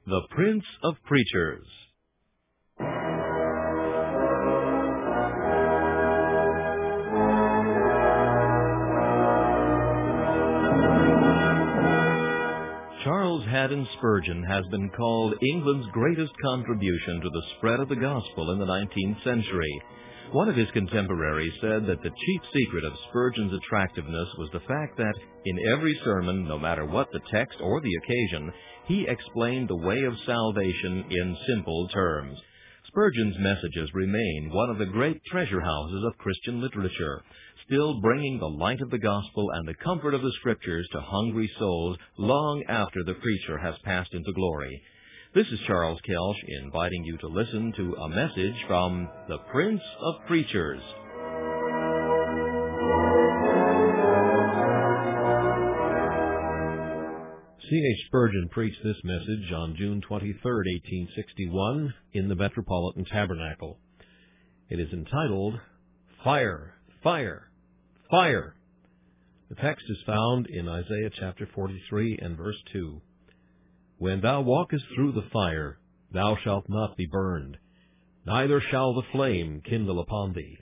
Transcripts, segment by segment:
The Prince of Preachers. Charles Haddon Spurgeon has been called England's greatest contribution to the spread of the gospel in the 19th century. One of his contemporaries said that the chief secret of Spurgeon's attractiveness was the fact that in every sermon, no matter what the text or the occasion, he explained the way of salvation in simple terms. Spurgeon's messages remain one of the great treasure houses of Christian literature, still bringing the light of the gospel and the comfort of the Scriptures to hungry souls long after the preacher has passed into glory. This is Charles Kelsch inviting you to listen to a message from the Prince of Preachers. C.H. Spurgeon preached this message on June 23, 1861, in the Metropolitan Tabernacle. It is entitled, Fire, Fire, Fire. The text is found in Isaiah chapter 43 and verse 2. When thou walkest through the fire, thou shalt not be burned, neither shall the flame kindle upon thee.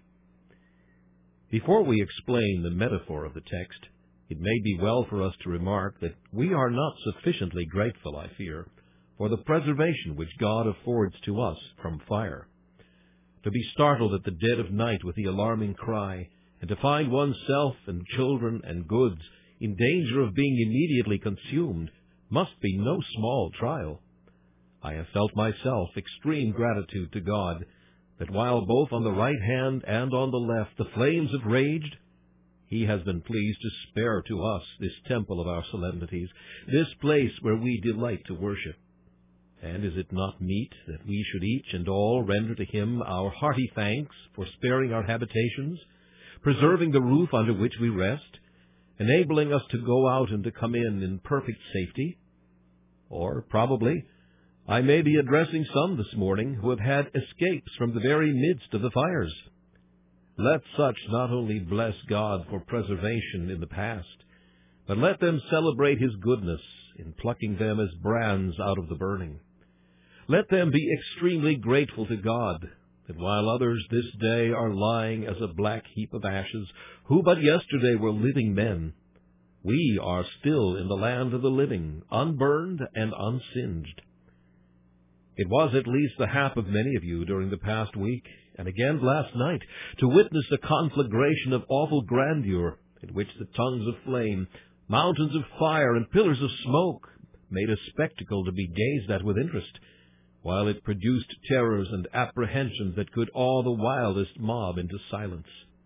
Before we explain the metaphor of the text, it may be well for us to remark that we are not sufficiently grateful, I fear, for the preservation which God affords to us from fire. To be startled at the dead of night with the alarming cry, and to find oneself and children and goods in danger of being immediately consumed, must be no small trial. I have felt myself extreme gratitude to God that while both on the right hand and on the left the flames have raged, He has been pleased to spare to us this temple of our solemnities, this place where we delight to worship. And is it not meet that we should each and all render to Him our hearty thanks for sparing our habitations, preserving the roof under which we rest, enabling us to go out and to come in perfect safety? Or, probably, I may be addressing some this morning who have had escapes from the very midst of the fires. Let such not only bless God for preservation in the past, but let them celebrate His goodness in plucking them as brands out of the burning. Let them be extremely grateful to God that while others this day are lying as a black heap of ashes, who but yesterday were living men, we are still in the land of the living, unburned and unsinged. It was at least the hap of many of you during the past week, and again last night, to witness a conflagration of awful grandeur, in which the tongues of flame, mountains of fire, and pillars of smoke made a spectacle to be gazed at with interest, while it produced terrors and apprehensions that could awe the wildest mob into silence.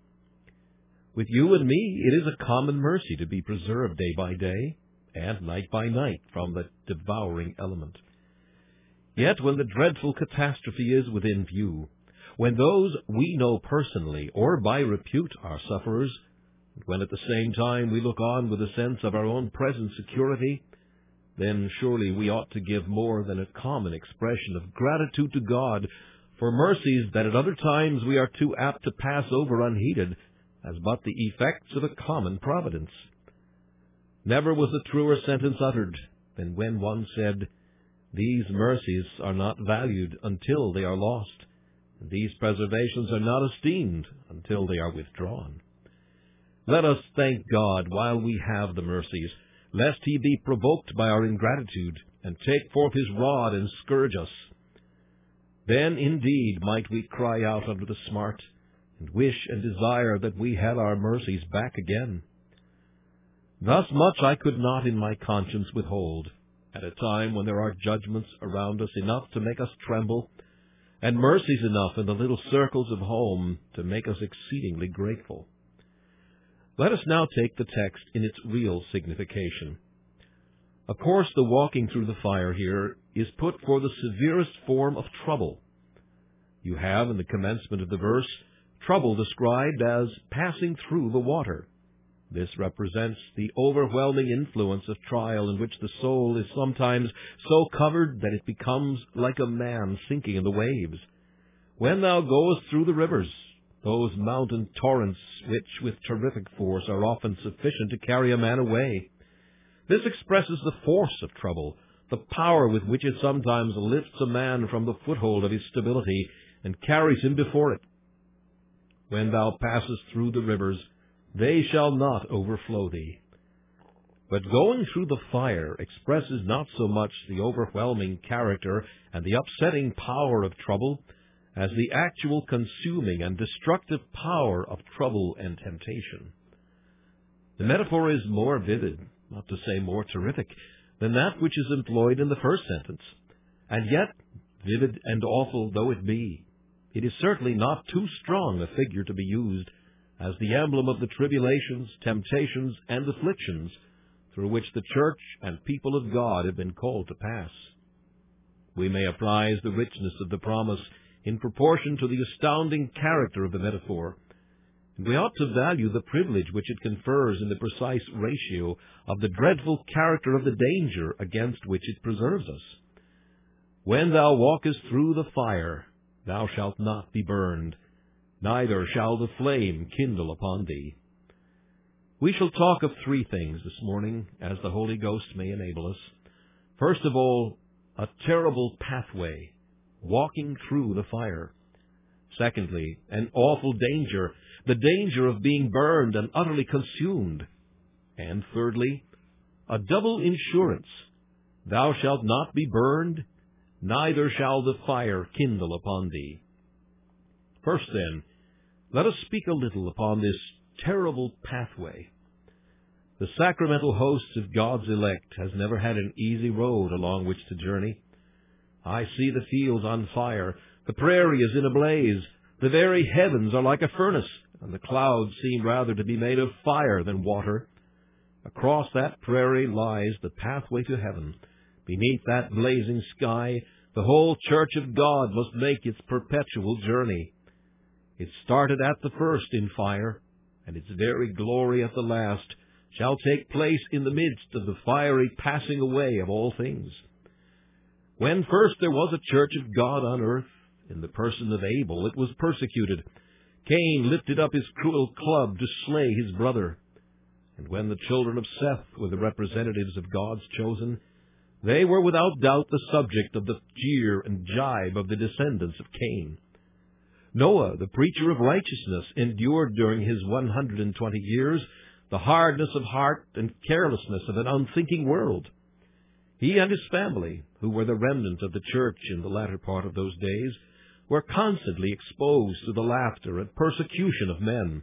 With you and me, it is a common mercy to be preserved day by day, and night by night, from the devouring element. Yet when the dreadful catastrophe is within view, when those we know personally or by repute are sufferers, and when at the same time we look on with a sense of our own present security, then surely we ought to give more than a common expression of gratitude to God for mercies that at other times we are too apt to pass over unheeded as but the effects of a common providence. Never was a truer sentence uttered than when one said, "These mercies are not valued until they are lost, and these preservations are not esteemed until they are withdrawn." Let us thank God while we have the mercies, lest He be provoked by our ingratitude, and take forth His rod and scourge us. Then indeed might we cry out under the smart, and wish and desire that we had our mercies back again. Thus much I could not in my conscience withhold, at a time when there are judgments around us enough to make us tremble, and mercies enough in the little circles of home to make us exceedingly grateful. Let us now take the text in its real signification. Of course, the walking through the fire here is put for the severest form of trouble. You have, in the commencement of the verse, trouble described as passing through the water. This represents the overwhelming influence of trial in which the soul is sometimes so covered that it becomes like a man sinking in the waves. When thou goest through the rivers, those mountain torrents which with terrific force are often sufficient to carry a man away. This expresses the force of trouble, the power with which it sometimes lifts a man from the foothold of his stability and carries him before it. When thou passest through the rivers, they shall not overflow thee. But going through the fire expresses not so much the overwhelming character and the upsetting power of trouble as the actual consuming and destructive power of trouble and temptation. The metaphor is more vivid, not to say more terrific, than that which is employed in the first sentence. And yet, vivid and awful though it be, it is certainly not too strong a figure to be used as the emblem of the tribulations, temptations, and afflictions through which the church and people of God have been called to pass. We may appraise the richness of the promise in proportion to the astounding character of the metaphor, and we ought to value the privilege which it confers in the precise ratio of the dreadful character of the danger against which it preserves us. When thou walkest through the fire, thou shalt not be burned, neither shall the flame kindle upon thee. We shall talk of three things this morning, as the Holy Ghost may enable us. First of all, a terrible pathway, walking through the fire. Secondly, an awful danger, the danger of being burned and utterly consumed. And thirdly, a double insurance, thou shalt not be burned, neither shall the fire kindle upon thee. First then, let us speak a little upon this terrible pathway. The sacramental host of God's elect has never had an easy road along which to journey. I see the fields on fire, the prairie is in a blaze, the very heavens are like a furnace, and the clouds seem rather to be made of fire than water. Across that prairie lies the pathway to heaven. Beneath that blazing sky, the whole church of God must make its perpetual journey. It started at the first in fire, and its very glory at the last shall take place in the midst of the fiery passing away of all things. When first there was a church of God on earth, in the person of Abel, it was persecuted. Cain lifted up his cruel club to slay his brother. And when the children of Seth were the representatives of God's chosen, they were without doubt the subject of the jeer and jibe of the descendants of Cain. Noah, the preacher of righteousness, endured during his 120 years the hardness of heart and carelessness of an unthinking world. He and his family, who were the remnant of the church in the latter part of those days, were constantly exposed to the laughter and persecution of men.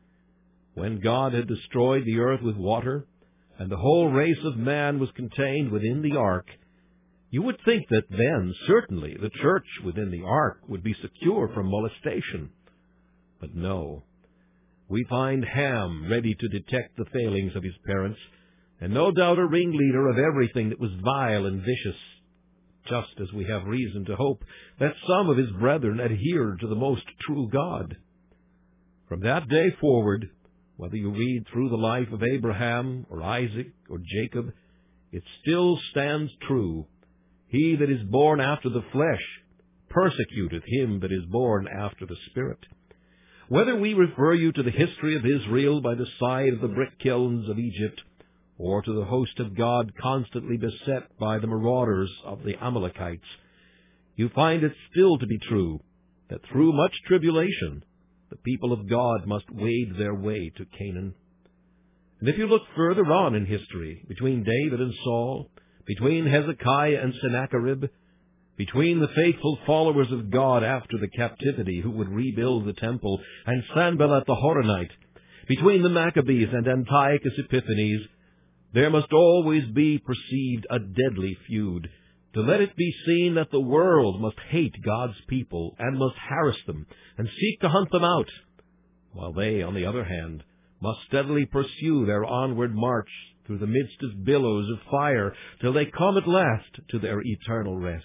When God had destroyed the earth with water, and the whole race of man was contained within the ark, you would think that then, certainly, the church within the ark would be secure from molestation. But no. We find Ham ready to detect the failings of his parents, and no doubt a ringleader of everything that was vile and vicious, just as we have reason to hope that some of his brethren adhered to the most true God. From that day forward, whether you read through the life of Abraham or Isaac or Jacob, it still stands true. He that is born after the flesh persecuteth him that is born after the Spirit. Whether we refer you to the history of Israel by the side of the brick kilns of Egypt, or to the host of God constantly beset by the marauders of the Amalekites, you find it still to be true that through much tribulation the people of God must wade their way to Canaan. And if you look further on in history, between David and Saul, between Hezekiah and Sennacherib, between the faithful followers of God after the captivity who would rebuild the temple, and Sanballat the Horonite, between the Maccabees and Antiochus Epiphanes, there must always be perceived a deadly feud, to let it be seen that the world must hate God's people and must harass them and seek to hunt them out, while they, on the other hand, must steadily pursue their onward march through the midst of billows of fire till they come at last to their eternal rest.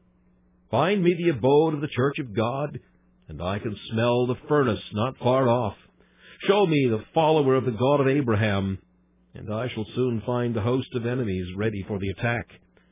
Find me the abode of the church of God, and I can smell the furnace not far off. Show me the follower of the God of Abraham, and I shall soon find the host of enemies ready for the attack.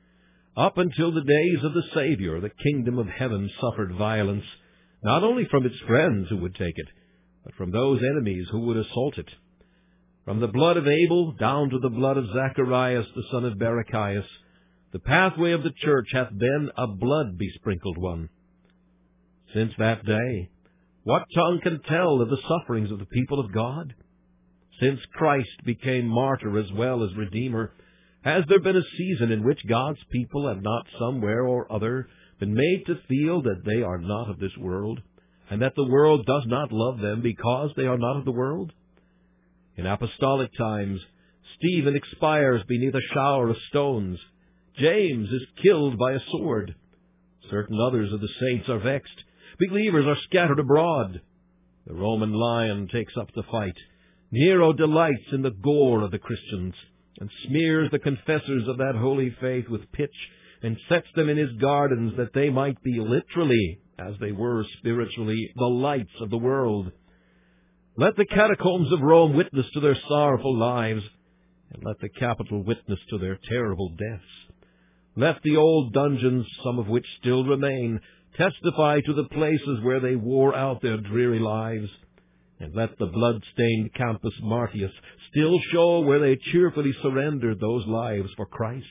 Up until the days of the Savior, the kingdom of heaven suffered violence, not only from its friends who would take it, but from those enemies who would assault it. From the blood of Abel down to the blood of Zacharias, the son of Barachias, The pathway of the church hath been a blood-besprinkled one. Since that day, what tongue can tell of the sufferings of the people of God? Since Christ became martyr as well as Redeemer, has there been a season in which God's people have not somewhere or other been made to feel that they are not of this world, and that the world does not love them because they are not of the world? In apostolic times, Stephen expires beneath a shower of stones. James is killed by a sword. Certain others of the saints are vexed. Believers are scattered abroad. The Roman lion takes up the fight. Nero delights in the gore of the Christians, and smears the confessors of that holy faith with pitch, and sets them in his gardens that they might be literally, as they were spiritually, the lights of the world. Let the catacombs of Rome witness to their sorrowful lives, and let the Capitol witness to their terrible deaths. Let the old dungeons, some of which still remain, testify to the places where they wore out their dreary lives, and let the blood-stained Campus Martius still show where they cheerfully surrendered those lives for Christ.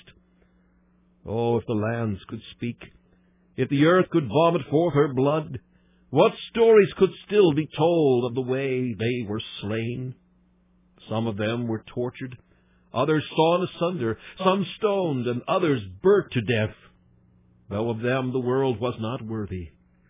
Oh, if the lands could speak, if the earth could vomit forth her blood, what stories could still be told of the way they were slain? Some of them were tortured, others sawn asunder, some stoned, and others burnt to death, though of them the world was not worthy.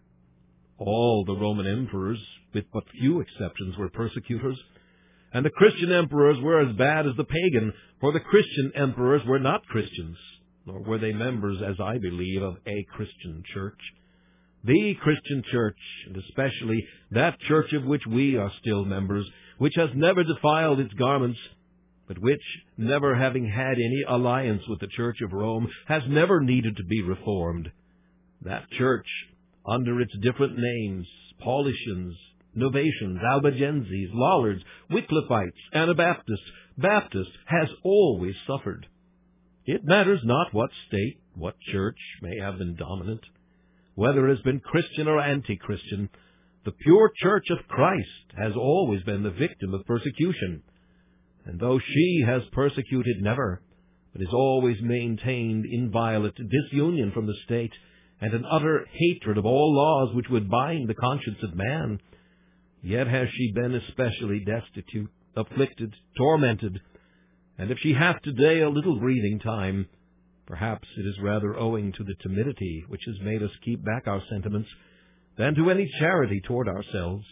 All the Roman emperors, with but few exceptions, were persecutors, and the Christian emperors were as bad as the pagan, for the Christian emperors were not Christians, nor were they members, as I believe, of a Christian church. The Christian church, and especially that church of which we are still members, which has never defiled its garments, but which, never having had any alliance with the Church of Rome, has never needed to be reformed. That church, under its different names, Paulicians, Novatians, Albigenses, Lollards, Wycliffites, Anabaptists, Baptists, has always suffered. It matters not what state, what church may have been dominant, whether it has been Christian or anti-Christian, the pure church of Christ has always been the victim of persecution. And though she has persecuted never, but has always maintained inviolate disunion from the state, and an utter hatred of all laws which would bind the conscience of man, yet has she been especially destitute, afflicted, tormented, and if she hath today a little breathing time, perhaps it is rather owing to the timidity which has made us keep back our sentiments, than to any charity toward ourselves.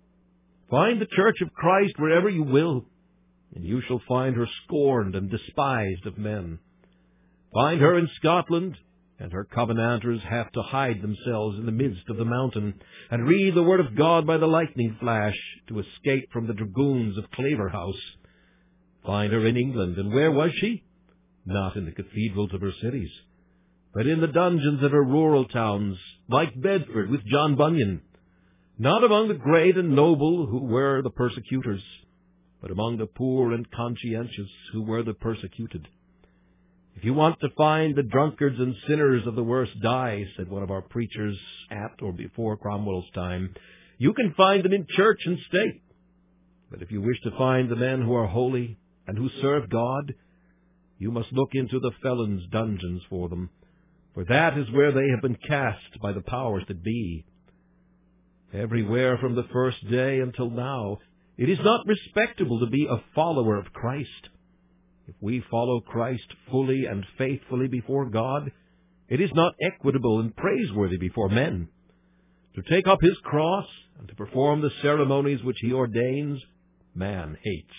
Find the Church of Christ wherever you will, and you shall find her scorned and despised of men. Find her in Scotland, and her Covenanters have to hide themselves in the midst of the mountain, and read the Word of God by the lightning flash, to escape from the dragoons of Claverhouse. Find her in England, and where was she? Not in the cathedrals of her cities, but in the dungeons of her rural towns, like Bedford with John Bunyan. Not among the great and noble who were the persecutors, but among the poor and conscientious who were the persecuted. If you want to find the drunkards and sinners of the worst dye, said one of our preachers at or before Cromwell's time, you can find them in church and state. But if you wish to find the men who are holy and who serve God, you must look into the felons' dungeons for them, for that is where they have been cast by the powers that be. Everywhere from the first day until now, it is not respectable to be a follower of Christ. If we follow Christ fully and faithfully before God, it is not equitable and praiseworthy before men. To take up his cross and to perform the ceremonies which he ordains, man hates.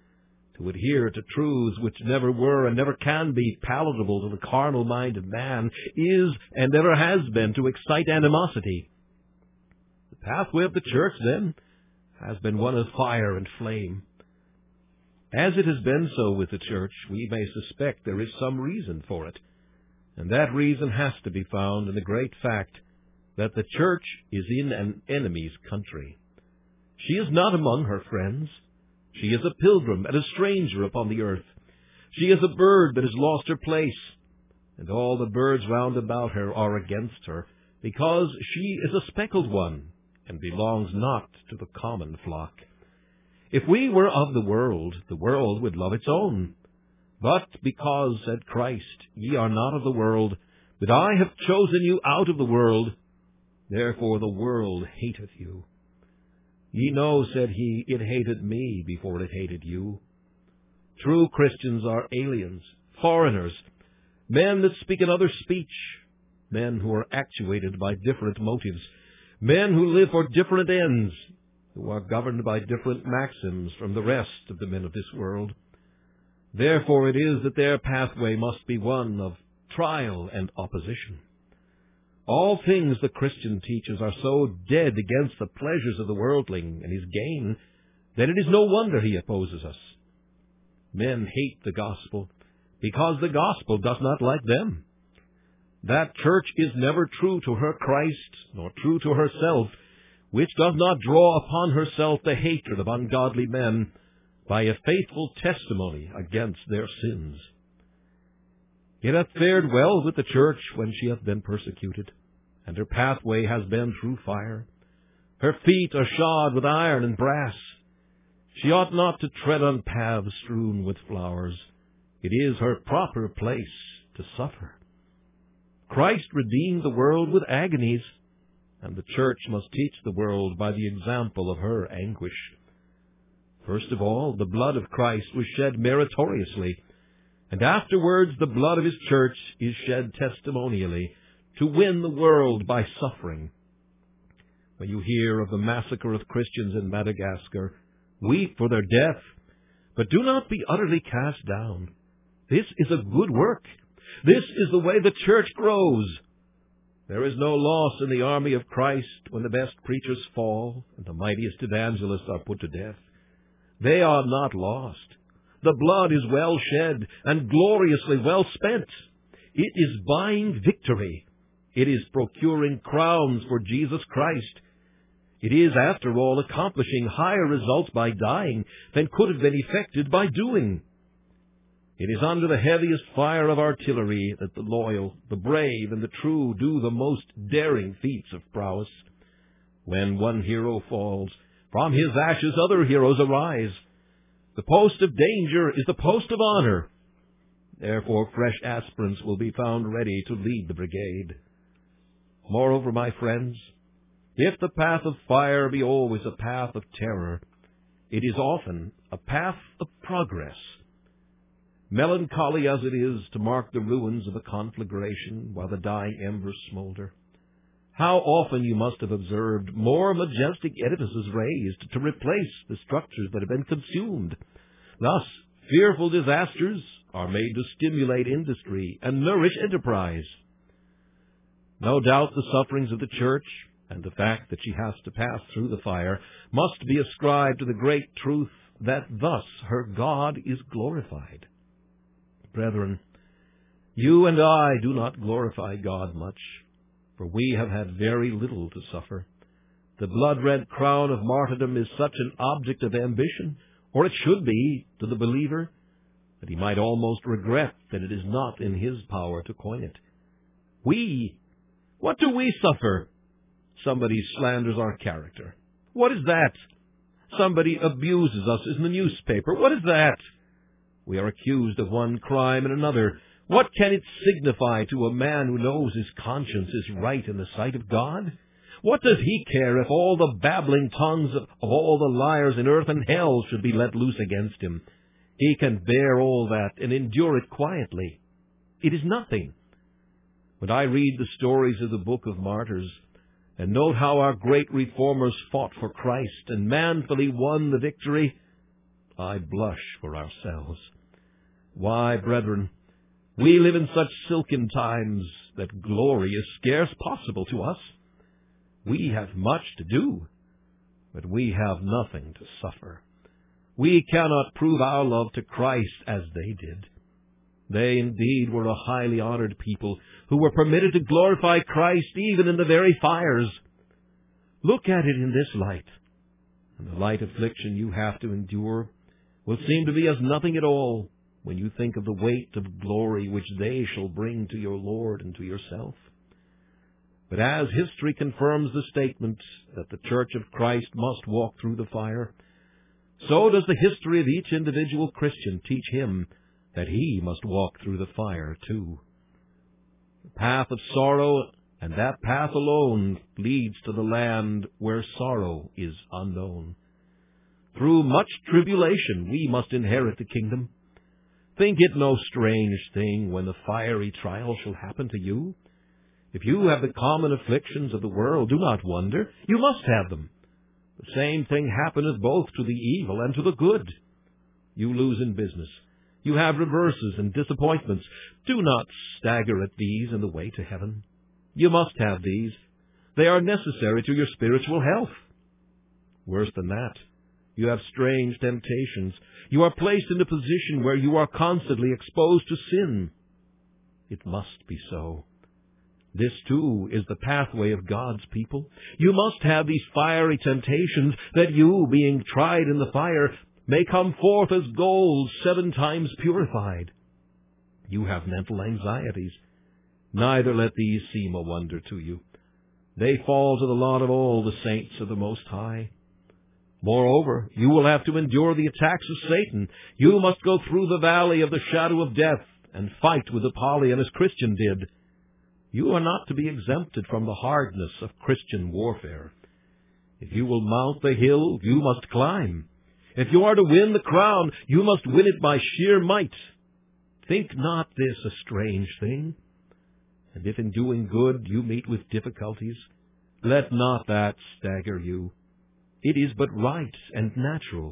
To adhere to truths which never were and never can be palatable to the carnal mind of man is, and never has been, to excite animosity. The pathway of the church, then, has been one of fire and flame. As it has been so with the church, we may suspect there is some reason for it, and that reason has to be found in the great fact that the church is in an enemy's country. She is not among her friends. She is a pilgrim and a stranger upon the earth. She is a bird that has lost her place, and all the birds round about her are against her, because she is a speckled one, and belongs not to the common flock. If we were of the world would love its own. But because, said Christ, ye are not of the world, but I have chosen you out of the world, therefore the world hateth you. Ye know, said he, it hated me before it hated you. True Christians are aliens, foreigners, men that speak another speech, men who are actuated by different motives, men who live for different ends, who are governed by different maxims from the rest of the men of this world. Therefore it is that their pathway must be one of trial and opposition. All things the Christian teaches are so dead against the pleasures of the worldling and his gain that it is no wonder he opposes us. Men hate the gospel because the gospel does not like them. That church is never true to her Christ, nor true to herself, which does not draw upon herself the hatred of ungodly men by a faithful testimony against their sins. It hath fared well with the church when she hath been persecuted, and her pathway has been through fire. Her feet are shod with iron and brass. She ought not to tread on paths strewn with flowers. It is her proper place to suffer. Christ redeemed the world with agonies, and the church must teach the world by the example of her anguish. First of all, the blood of Christ was shed meritoriously, and afterwards the blood of his church is shed testimonially to win the world by suffering. When you hear of the massacre of Christians in Madagascar, weep for their death, but do not be utterly cast down. This is a good work. This is the way the church grows. There is no loss in the army of Christ when the best preachers fall and the mightiest evangelists are put to death. They are not lost. The blood is well shed and gloriously well spent. It is buying victory. It is procuring crowns for Jesus Christ. It is, after all, accomplishing higher results by dying than could have been effected by doing. It is under the heaviest fire of artillery that the loyal, the brave, and the true do the most daring feats of prowess. When one hero falls, from his ashes other heroes arise. The post of danger is the post of honor. Therefore fresh aspirants will be found ready to lead the brigade. Moreover, my friends, if the path of fire be always a path of terror, it is often a path of progress. Melancholy as it is to mark the ruins of a conflagration while the dying embers smolder, how often you must have observed more majestic edifices raised to replace the structures that have been consumed. Thus, fearful disasters are made to stimulate industry and nourish enterprise. No doubt the sufferings of the church and the fact that she has to pass through the fire must be ascribed to the great truth that thus her God is glorified. Brethren, you and I do not glorify God much, for we have had very little to suffer. The blood-red crown of martyrdom is such an object of ambition, or it should be, to the believer, that he might almost regret that it is not in his power to coin it. What do we suffer? Somebody slanders our character. What is that? Somebody abuses us in the newspaper. What is that? We are accused of one crime and another. What can it signify to a man who knows his conscience is right in the sight of God? What does he care if all the babbling tongues of all the liars in earth and hell should be let loose against him? He can bear all that and endure it quietly. It is nothing. When I read the stories of the Book of Martyrs, and note how our great reformers fought for Christ and manfully won the victory, I blush for ourselves. Why, brethren, we live in such silken times that glory is scarce possible to us. We have much to do, but we have nothing to suffer. We cannot prove our love to Christ as they did. They indeed were a highly honored people who were permitted to glorify Christ even in the very fires. Look at it in this light, and the light affliction you have to endure will seem to be as nothing at all when you think of the weight of glory which they shall bring to your Lord and to yourself. But as history confirms the statement that the Church of Christ must walk through the fire, so does the history of each individual Christian teach him that he must walk through the fire too. The path of sorrow, and that path alone, leads to the land where sorrow is unknown. Through much tribulation we must inherit the kingdom. Think it no strange thing when the fiery trial shall happen to you. If you have the common afflictions of the world, do not wonder. You must have them. The same thing happeneth both to the evil and to the good. You lose in business. You have reverses and disappointments. Do not stagger at these in the way to heaven. You must have these. They are necessary to your spiritual health. Worse than that, you have strange temptations. You are placed in a position where you are constantly exposed to sin. It must be so. This, too, is the pathway of God's people. You must have these fiery temptations, that you, being tried in the fire, may come forth as gold 7 times purified. You have mental anxieties. Neither let these seem a wonder to you. They fall to the lot of all the saints of the Most High. Moreover, you will have to endure the attacks of Satan. You must go through the valley of the shadow of death and fight with Apollyon as Christian did. You are not to be exempted from the hardness of Christian warfare. If you will mount the hill, you must climb. If you are to win the crown, you must win it by sheer might. Think not this a strange thing. And if in doing good you meet with difficulties, let not that stagger you. It is but right and natural.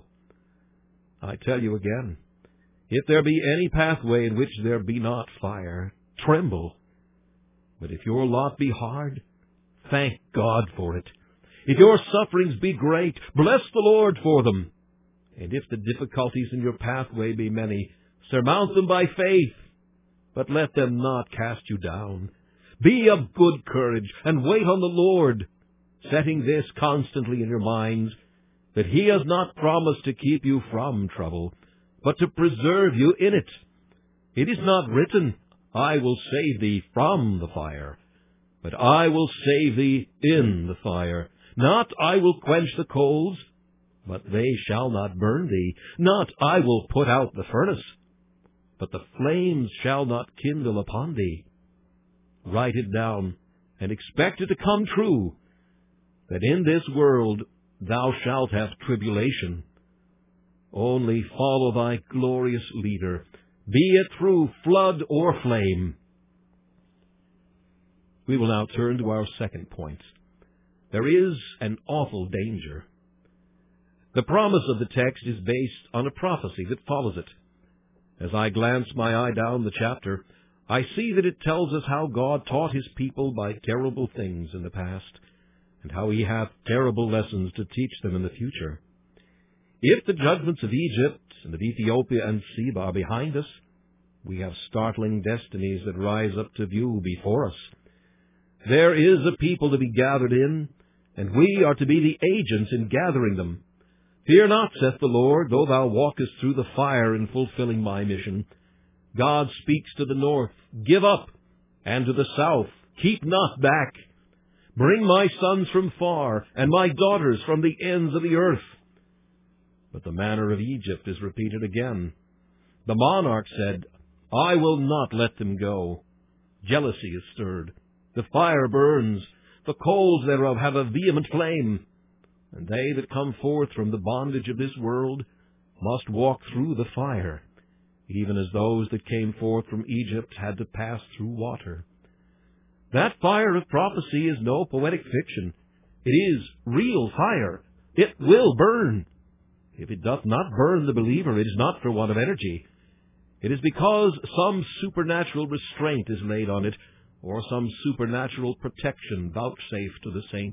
I tell you again, if there be any pathway in which there be not fire, tremble. But if your lot be hard, thank God for it. If your sufferings be great, bless the Lord for them. And if the difficulties in your pathway be many, surmount them by faith, but let them not cast you down. Be of good courage, and wait on the Lord, setting this constantly in your minds, that He has not promised to keep you from trouble, but to preserve you in it. It is not written, I will save thee from the fire, but I will save thee in the fire. Not I will quench the coals, but they shall not burn thee. Not I will put out the furnace, but the flames shall not kindle upon thee. Write it down, and expect it to come true, that in this world thou shalt have tribulation. Only follow thy glorious leader, be it through flood or flame. We will now turn to our second point. There is an awful danger. The promise of the text is based on a prophecy that follows it. As I glance my eye down the chapter, I see that it tells us how God taught His people by terrible things in the past, and how He hath terrible lessons to teach them in the future. If the judgments of Egypt and of Ethiopia and Seba are behind us, we have startling destinies that rise up to view before us. There is a people to be gathered in, and we are to be the agents in gathering them. Fear not, saith the Lord, though thou walkest through the fire in fulfilling my mission. God speaks to the north, give up, and to the south, keep not back. Bring my sons from far, and my daughters from the ends of the earth. But the manner of Egypt is repeated again. The monarch said, I will not let them go. Jealousy is stirred. The fire burns. The coals thereof have a vehement flame. And they that come forth from the bondage of this world must walk through the fire, even as those that came forth from Egypt had to pass through water. That fire of prophecy is no poetic fiction. It is real fire. It will burn. If it doth not burn the believer, it is not for want of energy. It is because some supernatural restraint is laid on it, or some supernatural protection vouchsafed to the saint.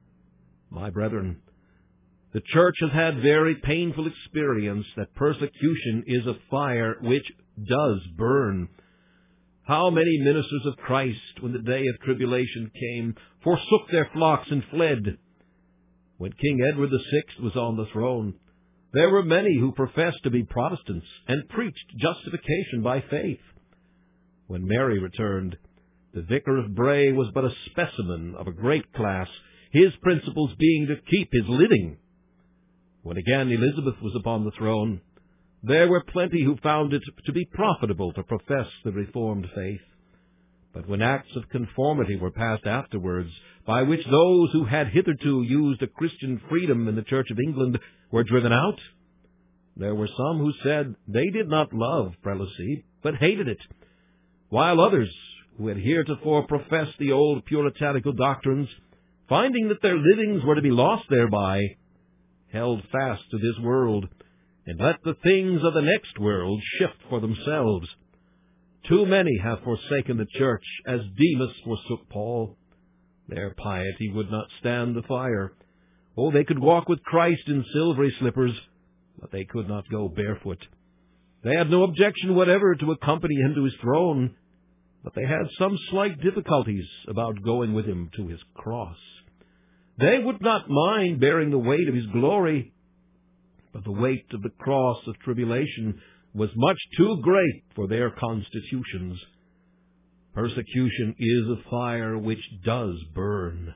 My brethren, the church has had very painful experience that persecution is a fire which does burn. How many ministers of Christ, when the day of tribulation came, forsook their flocks and fled? When King Edward VI was on the throne, there were many who professed to be Protestants and preached justification by faith. When Mary returned, the Vicar of Bray was but a specimen of a great class, his principles being to keep his living. When again Elizabeth was upon the throne, There were plenty who found it to be profitable to profess the Reformed faith. But when acts of conformity were passed afterwards, by which those who had hitherto used a Christian freedom in the Church of England were driven out, there were some who said they did not love prelacy, but hated it, while others, who had heretofore professed the old puritanical doctrines, finding that their livings were to be lost thereby, held fast to this world, and let the things of the next world shift for themselves. Too many have forsaken the church, as Demas forsook Paul. Their piety would not stand the fire. Oh, they could walk with Christ in silvery slippers, but they could not go barefoot. They had no objection whatever to accompany him to his throne, but they had some slight difficulties about going with him to his cross. They would not mind bearing the weight of his glory, but the weight of the cross of tribulation was much too great for their constitutions. Persecution is a fire which does burn.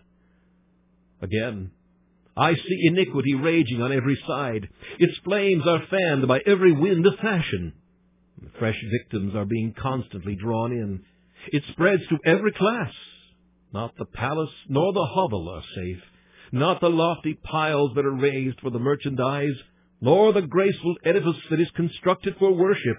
Again, I see iniquity raging on every side. Its flames are fanned by every wind of fashion. Fresh victims are being constantly drawn in. It spreads to every class. Not the palace nor the hovel are safe, not the lofty piles that are raised for the merchandise, nor the graceful edifice that is constructed for worship.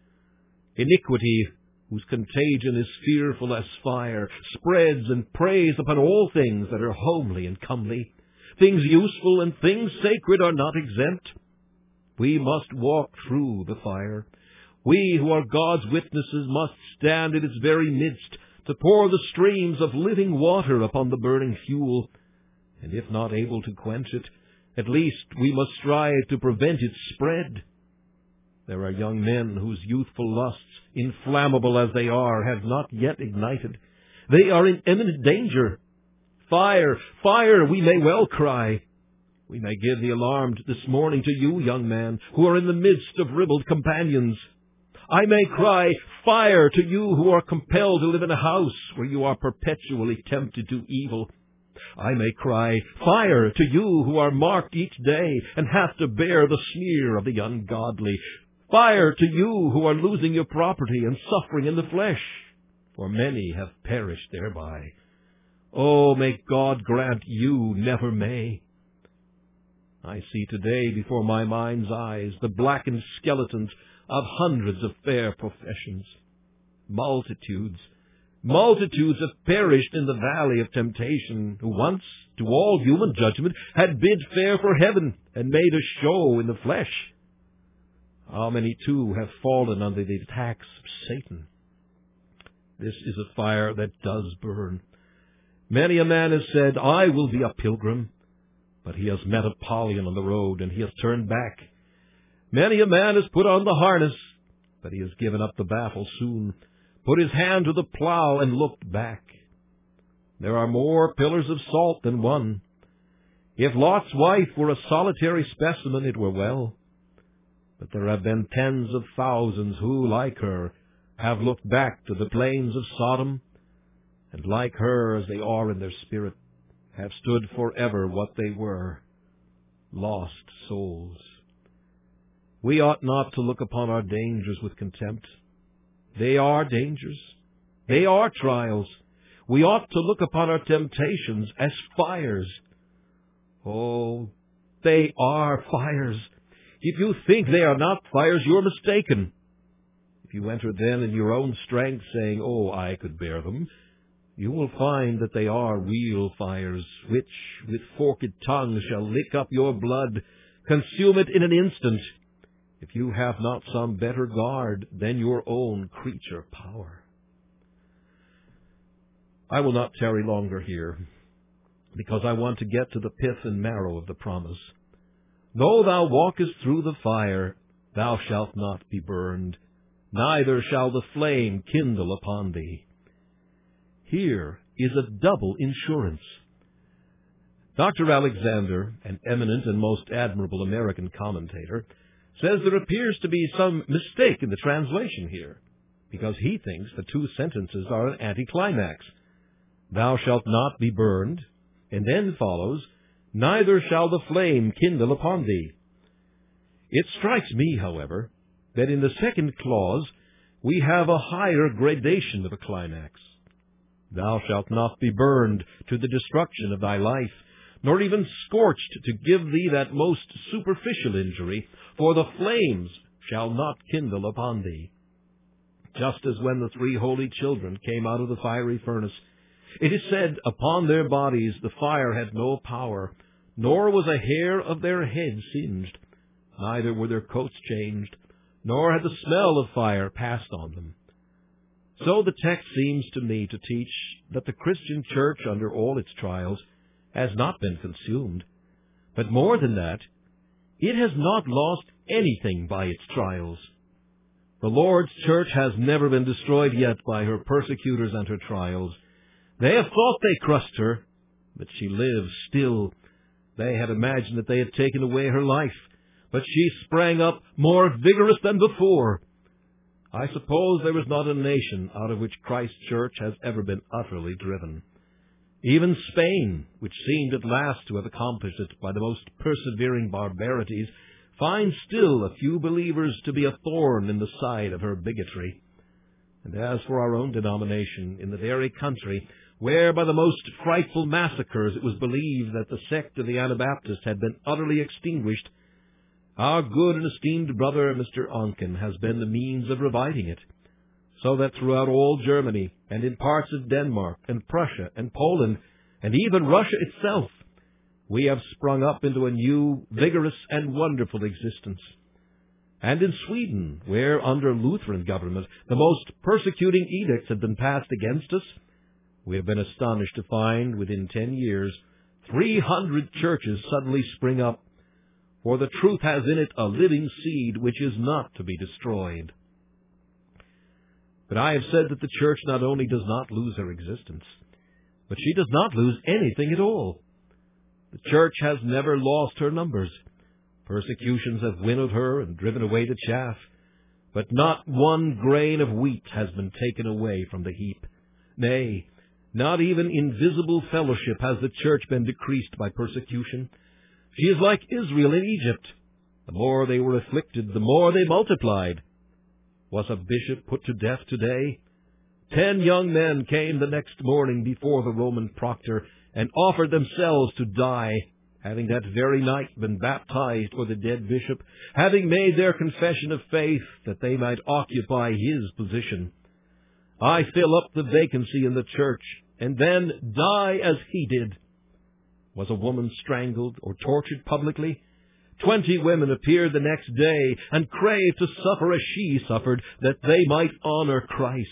Iniquity, whose contagion is fearful as fire, spreads and preys upon all things that are homely and comely. Things useful and things sacred are not exempt. We must walk through the fire. We who are God's witnesses must stand in its very midst to pour the streams of living water upon the burning fuel, and if not able to quench it, at least we must strive to prevent its spread. There are young men whose youthful lusts, inflammable as they are, have not yet ignited. They are in imminent danger. Fire, fire, we may well cry. We may give the alarm this morning to you, young man, who are in the midst of ribald companions. I may cry, fire, to you who are compelled to live in a house where you are perpetually tempted to evil. I may cry, fire, to you who are marked each day and have to bear the sneer of the ungodly. Fire to you who are losing your property and suffering in the flesh, for many have perished thereby. Oh, may God grant you never may. I see today before my mind's eyes the blackened skeletons of hundreds of fair professions. Multitudes have perished in the valley of temptation, who once, to all human judgment, had bid fair for heaven and made a show in the flesh. How many, too, have fallen under the attacks of Satan? This is a fire that does burn. Many a man has said, I will be a pilgrim, but he has met Apollyon on the road, and he has turned back. Many a man has put on the harness, but he has given up the battle soon, put his hand to the plow and looked back. There are more pillars of salt than one. If Lot's wife were a solitary specimen, it were well. But there have been tens of thousands who, like her, have looked back to the plains of Sodom, and like her as they are in their spirit, have stood forever what they were, lost souls. We ought not to look upon our dangers with contempt. They are dangers. They are trials. We ought to look upon our temptations as fires. Oh, they are fires. If you think they are not fires, you're mistaken. If you enter then in your own strength, saying, oh, I could bear them, you will find that they are real fires, which, with forked tongues, shall lick up your blood, consume it in an instant, if you have not some better guard than your own creature power. I will not tarry longer here, because I want to get to the pith and marrow of the promise. Though thou walkest through the fire, thou shalt not be burned, neither shall the flame kindle upon thee. Here is a double insurance. Dr. Alexander, an eminent and most admirable American commentator, says there appears to be some mistake in the translation here, because he thinks the two sentences are an anticlimax. Thou shalt not be burned, and then follows, neither shall the flame kindle upon thee. It strikes me, however, that in the second clause we have a higher gradation of a climax. Thou shalt not be burned to the destruction of thy life, nor even scorched to give thee that most superficial injury, for the flames shall not kindle upon thee. Just as when the 3 holy children came out of the fiery furnace, it is said, upon their bodies the fire had no power, nor was a hair of their head singed, neither were their coats changed, nor had the smell of fire passed on them. So the text seems to me to teach that the Christian church, under all its trials, has not been consumed. But more than that, it has not lost anything by its trials. The Lord's church has never been destroyed yet by her persecutors and her trials. They have thought they crushed her, but she lives still. They had imagined that they had taken away her life, but she sprang up more vigorous than before. I suppose there is not a nation out of which Christ's church has ever been utterly driven. Even Spain, which seemed at last to have accomplished it by the most persevering barbarities, finds still a few believers to be a thorn in the side of her bigotry. And as for our own denomination, in the very country where by the most frightful massacres it was believed that the sect of the Anabaptists had been utterly extinguished, our good and esteemed brother Mr. Oncken has been the means of reviving it, so that throughout all Germany, and in parts of Denmark, and Prussia, and Poland, and even Russia itself, we have sprung up into a new, vigorous, and wonderful existence. And in Sweden, where under Lutheran government the most persecuting edicts have been passed against us, we have been astonished to find within 10 years 300 churches suddenly spring up, for the truth has in it a living seed which is not to be destroyed. But I have said that the church not only does not lose her existence, but she does not lose anything at all. The church has never lost her numbers. Persecutions have winnowed her and driven away the chaff, but not one grain of wheat has been taken away from the heap. Nay, not even in visible fellowship has the church been decreased by persecution. She is like Israel in Egypt. The more they were afflicted, the more they multiplied. Was a bishop put to death today? 10 young men came the next morning before the Roman proctor and offered themselves to die, having that very night been baptized for the dead bishop, having made their confession of faith that they might occupy his position. I fill up the vacancy in the church, and then die as he did. Was a woman strangled or tortured publicly? 20 women appeared the next day and craved to suffer as she suffered, that they might honor Christ.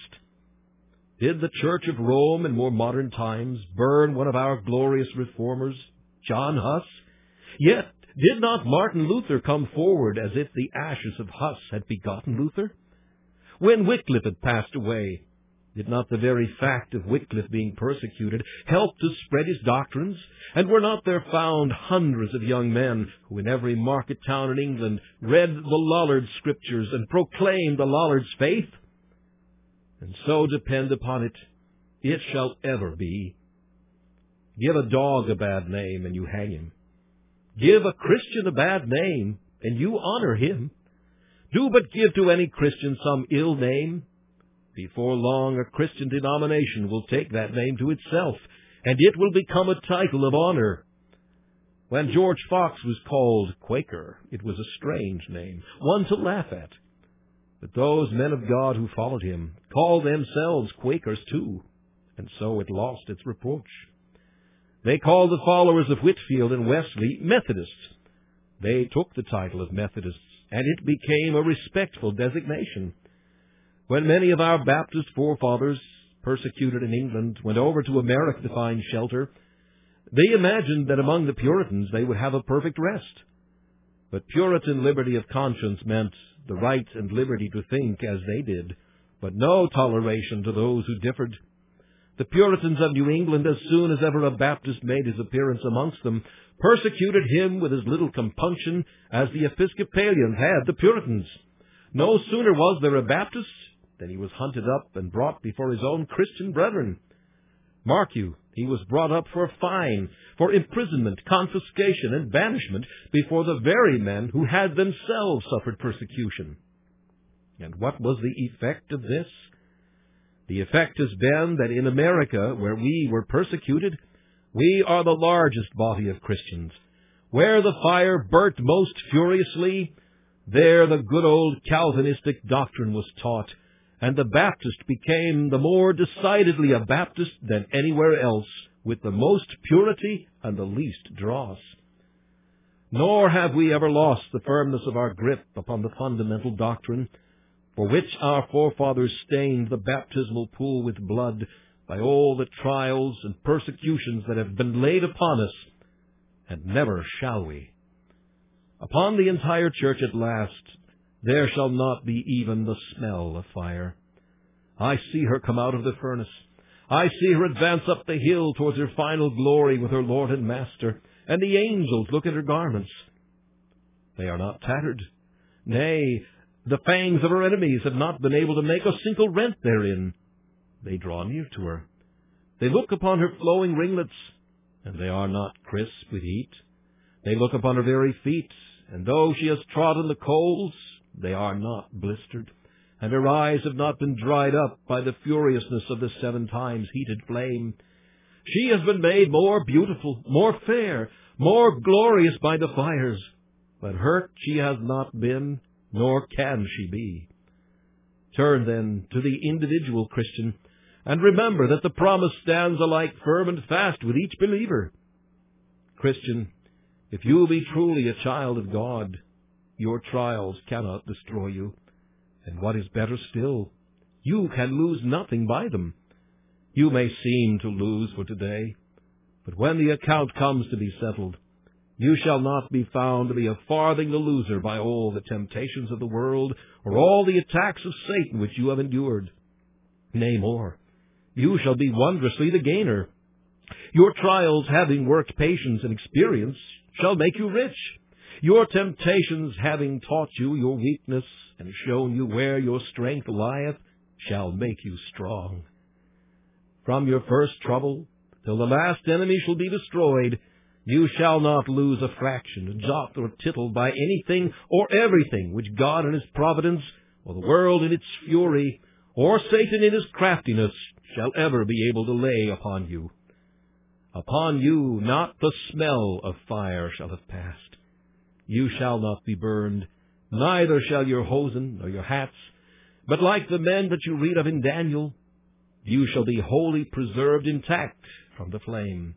Did the Church of Rome in more modern times burn one of our glorious reformers, John Huss? Yet did not Martin Luther come forward as if the ashes of Huss had begotten Luther? When Wycliffe had passed away, did not the very fact of Wycliffe being persecuted help to spread his doctrines? And were not there found hundreds of young men who in every market town in England read the Lollard Scriptures and proclaimed the Lollards' faith? And so depend upon it, it shall ever be. Give a dog a bad name and you hang him. Give a Christian a bad name and you honor him. Do but give to any Christian some ill name. Before long, a Christian denomination will take that name to itself, and it will become a title of honor. When George Fox was called Quaker, it was a strange name, one to laugh at. But those men of God who followed him called themselves Quakers too, and so it lost its reproach. They called the followers of Whitefield and Wesley Methodists. They took the title of Methodists, and it became a respectful designation. When many of our Baptist forefathers, persecuted in England, went over to America to find shelter, they imagined that among the Puritans they would have a perfect rest. But Puritan liberty of conscience meant the right and liberty to think as they did, but no toleration to those who differed. The Puritans of New England, as soon as ever a Baptist made his appearance amongst them, persecuted him with as little compunction as the Episcopalians had the Puritans. No sooner was there a Baptist than he was hunted up and brought before his own Christian brethren. Mark you, he was brought up for a fine, for imprisonment, confiscation, and banishment before the very men who had themselves suffered persecution. And what was the effect of this? The effect has been that in America, where we were persecuted, we are the largest body of Christians. Where the fire burnt most furiously, there the good old Calvinistic doctrine was taught, and the Baptist became the more decidedly a Baptist than anywhere else, with the most purity and the least dross. Nor have we ever lost the firmness of our grip upon the fundamental doctrine, for which our forefathers stained the baptismal pool with blood by all the trials and persecutions that have been laid upon us, and never shall we. Upon the entire church at last there shall not be even the smell of fire. I see her come out of the furnace. I see her advance up the hill towards her final glory with her Lord and Master, and the angels look at her garments. They are not tattered. Nay, the fangs of her enemies have not been able to make a single rent therein. They draw near to her. They look upon her flowing ringlets, and they are not crisp with heat. They look upon her very feet, and though she has trodden the coals, they are not blistered, and her eyes have not been dried up by the furiousness of the 7 times heated flame. She has been made more beautiful, more fair, more glorious by the fires, but hurt she has not been, nor can she be. Turn then to the individual Christian, and remember that the promise stands alike firm and fast with each believer. Christian, if you be truly a child of God, your trials cannot destroy you. And what is better still, you can lose nothing by them. You may seem to lose for today, but when the account comes to be settled, you shall not be found to be a farthing the loser by all the temptations of the world or all the attacks of Satan which you have endured. Nay, more, you shall be wondrously the gainer. Your trials, having worked patience and experience, shall make you rich. Your temptations, having taught you your weakness and shown you where your strength lieth, shall make you strong. From your first trouble till the last enemy shall be destroyed, you shall not lose a fraction, a jot or tittle by anything or everything which God in His providence, or the world in its fury, or Satan in his craftiness shall ever be able to lay upon you. Upon you not the smell of fire shall have passed. You shall not be burned, neither shall your hosen nor your hats, but like the men that you read of in Daniel, you shall be wholly preserved intact from the flame.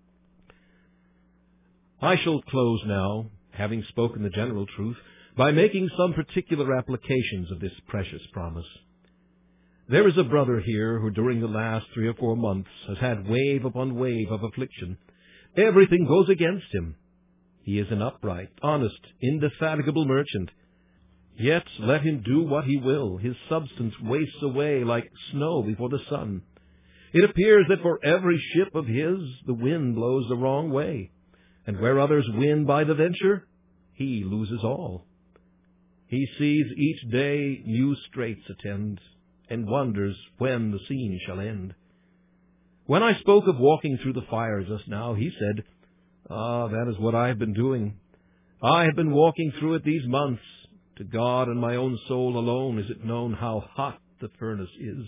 I shall close now, having spoken the general truth, by making some particular applications of this precious promise. There is a brother here who during the last 3 or 4 months has had wave upon wave of affliction. Everything goes against him. He is an upright, honest, indefatigable merchant. Yet let him do what he will, his substance wastes away like snow before the sun. It appears that for every ship of his the wind blows the wrong way, and where others win by the venture, he loses all. He sees each day new straits attend, and wonders when the scene shall end. When I spoke of walking through the fire just now, he said, that is what I have been doing. I have been walking through it these months. To God and my own soul alone is it known how hot the furnace is.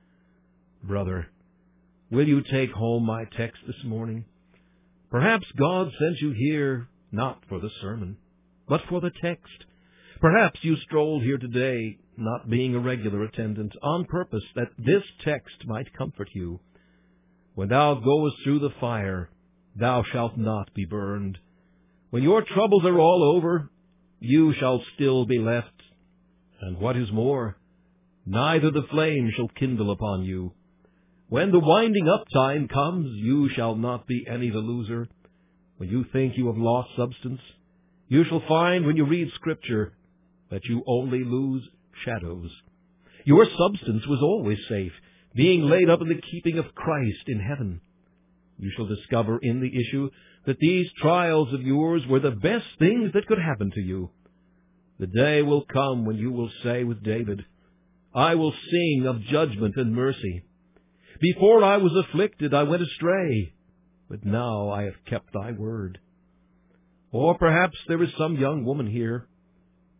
Brother, will you take home my text this morning? Perhaps God sent you here not for the sermon, but for the text. Perhaps you strolled here today, not being a regular attendant, on purpose that this text might comfort you. When thou goest through the fire, thou shalt not be burned. When your troubles are all over, you shall still be left. And what is more, neither the flame shall kindle upon you. When the winding up time comes, you shall not be any the loser. When you think you have lost substance, you shall find when you read Scripture that you only lose shadows. Your substance was always safe, being laid up in the keeping of Christ in heaven. You shall discover in the issue that these trials of yours were the best things that could happen to you. The day will come when you will say with David, I will sing of judgment and mercy. Before I was afflicted, I went astray, but now I have kept thy word. Or perhaps there is some young woman here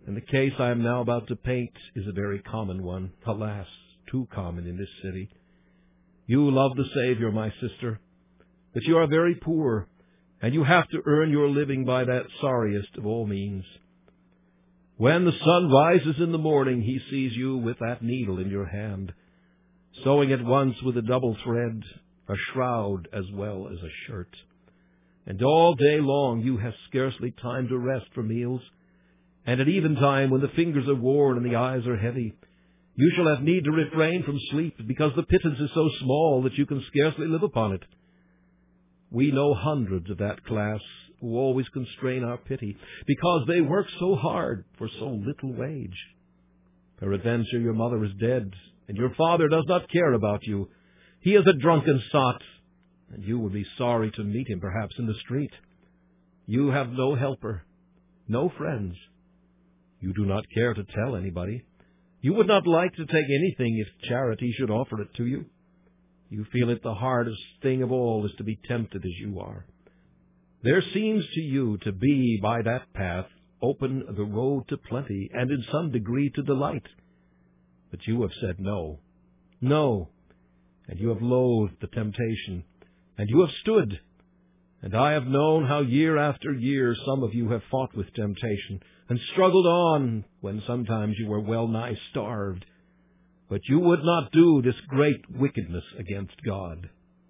And the case I am now about to paint is a very common one. Alas, too common in this city. You love the Savior, my sister, but you are very poor, and you have to earn your living by that sorriest of all means. When the sun rises in the morning, he sees you with that needle in your hand, sewing at once with a double thread, a shroud as well as a shirt. And all day long you have scarcely time to rest for meals, and at eventime, when the fingers are worn and the eyes are heavy, you shall have need to refrain from sleep, because the pittance is so small that you can scarcely live upon it. We know hundreds of that class who always constrain our pity, because they work so hard for so little wage. Peradventure your mother is dead, and your father does not care about you. He is a drunken sot, and you would be sorry to meet him perhaps in the street. You have no helper, no friends. You do not care to tell anybody. You would not like to take anything if charity should offer it to you. You feel it the hardest thing of all is to be tempted as you are. There seems to you to be, by that path, open the road to plenty, and in some degree to delight. But you have said no. No. And you have loathed the temptation, and you have stood. And I have known how year after year some of you have fought with temptation, and struggled on when sometimes you were well nigh starved. But you would not do this great wickedness against God.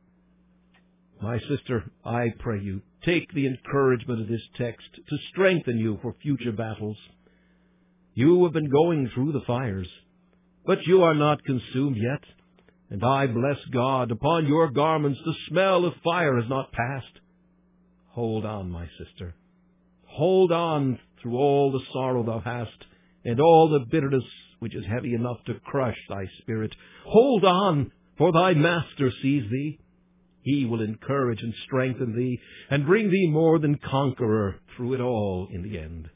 My sister, I pray you, take the encouragement of this text to strengthen you for future battles. You have been going through the fires, but you are not consumed yet. And I bless God, upon your garments the smell of fire has not passed. Hold on, my sister. Hold on through all the sorrow thou hast, and all the bitterness which is heavy enough to crush thy spirit. Hold on, for thy Master sees thee. He will encourage and strengthen thee, and bring thee more than conqueror through it all in the end.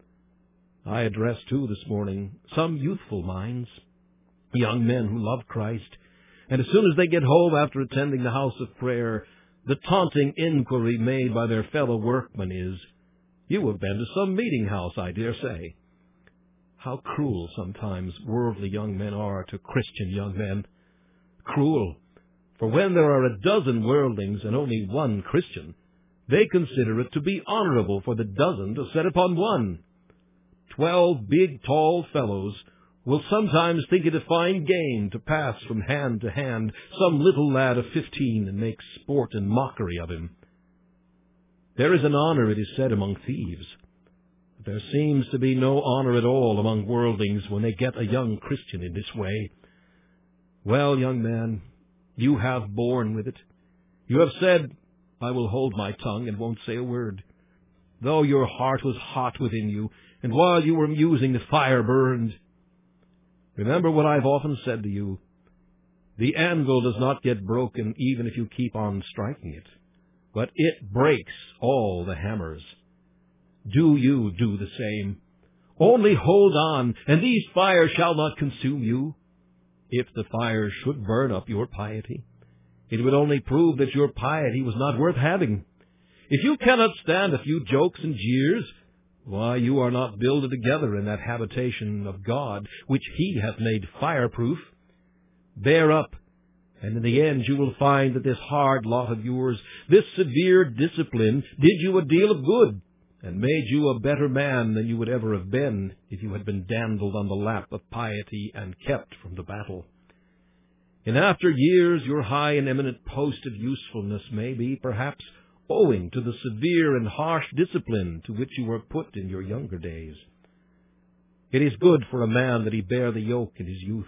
I address, too, this morning, some youthful minds, young men who love Christ, and as soon as they get home after attending the house of prayer, the taunting inquiry made by their fellow workmen is, "You have been to some meeting house, I dare say." How cruel sometimes worldly young men are to Christian young men. Cruel, for when there are a dozen worldlings and only one Christian, they consider it to be honorable for the dozen to set upon one. 12 big, tall fellows will sometimes think it a fine game to pass from hand to hand some little lad of 15 and make sport and mockery of him. There is an honor, it is said, among thieves. But there seems to be no honor at all among worldlings when they get a young Christian in this way. Well, young man, you have borne with it. You have said, "I will hold my tongue and won't say a word." Though your heart was hot within you, and while you were musing the fire burned. Remember what I've often said to you. The anvil does not get broken even if you keep on striking it, but it breaks all the hammers. Do you do the same. Only hold on, and these fires shall not consume you. If the fire should burn up your piety, it would only prove that your piety was not worth having. If you cannot stand a few jokes and jeers, why, you are not builded together in that habitation of God, which He hath made fireproof. Bear up, and in the end you will find that this hard lot of yours, this severe discipline, did you a deal of good, and made you a better man than you would ever have been if you had been dandled on the lap of piety and kept from the battle. In after years your high and eminent post of usefulness may be, perhaps, owing to the severe and harsh discipline to which you were put in your younger days. It is good for a man that he bear the yoke in his youth.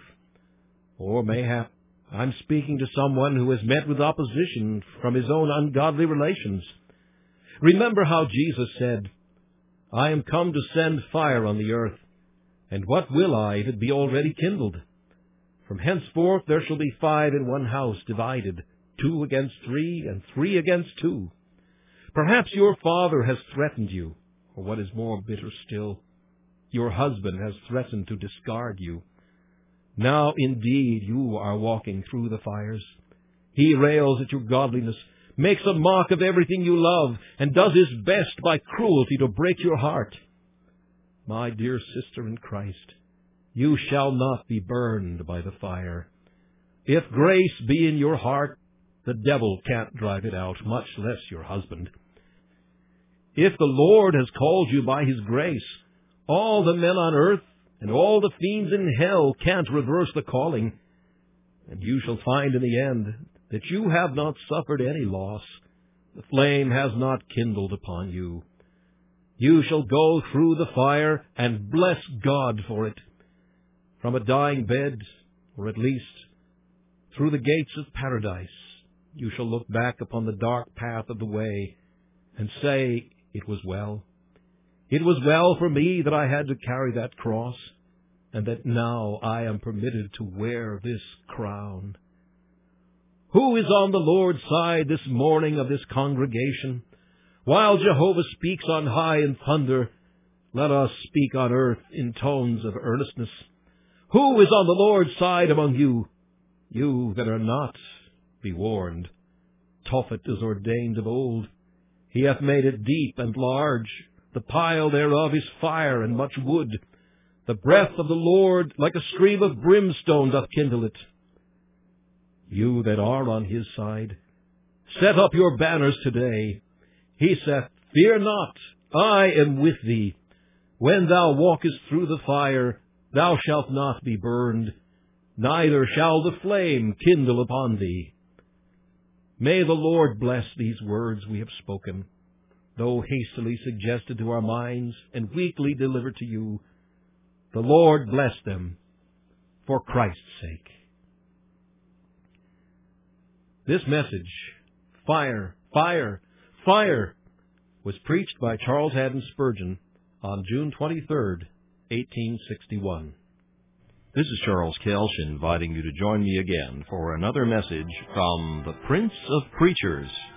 Or mayhap I'm speaking to someone who has met with opposition from his own ungodly relations. Remember how Jesus said, "I am come to send fire on the earth, and what will I if it be already kindled? From henceforth there shall be 5 in one house divided, 2 against 3, and 3 against 2. Perhaps your father has threatened you, or what is more bitter still, your husband has threatened to discard you. Now indeed you are walking through the fires. He rails at your godliness, makes a mock of everything you love, and does his best by cruelty to break your heart. my dear sister in Christ, you shall not be burned by the fire. If grace be in your heart, the devil can't drive it out, much less your husband. If the Lord has called you by his grace, all the men on earth and all the fiends in hell can't reverse the calling. And you shall find in the end that you have not suffered any loss. The flame has not kindled upon you. You shall go through the fire and bless God for it. From a dying bed, or at least through the gates of paradise, you shall look back upon the dark path of the way and say, it was well. It was well for me that I had to carry that cross, and that now I am permitted to wear this crown. Who is on the Lord's side this morning of this congregation? While Jehovah speaks on high in thunder, let us speak on earth in tones of earnestness. Who is on the Lord's side among you? You that are not, be warned. Tophet is ordained of old. He hath made it deep and large. The pile thereof is fire and much wood. The breath of the Lord like a stream of brimstone doth kindle it. You that are on his side, set up your banners today. He saith, fear not, I am with thee. When thou walkest through the fire, thou shalt not be burned, neither shall the flame kindle upon thee. May the Lord bless these words we have spoken, though hastily suggested to our minds and weakly delivered to you. The Lord bless them for Christ's sake. This message, Fire, Fire, Fire, was preached by Charles Haddon Spurgeon on June 23, 1861. This is Charles Kelsch inviting you to join me again for another message from the Prince of Preachers,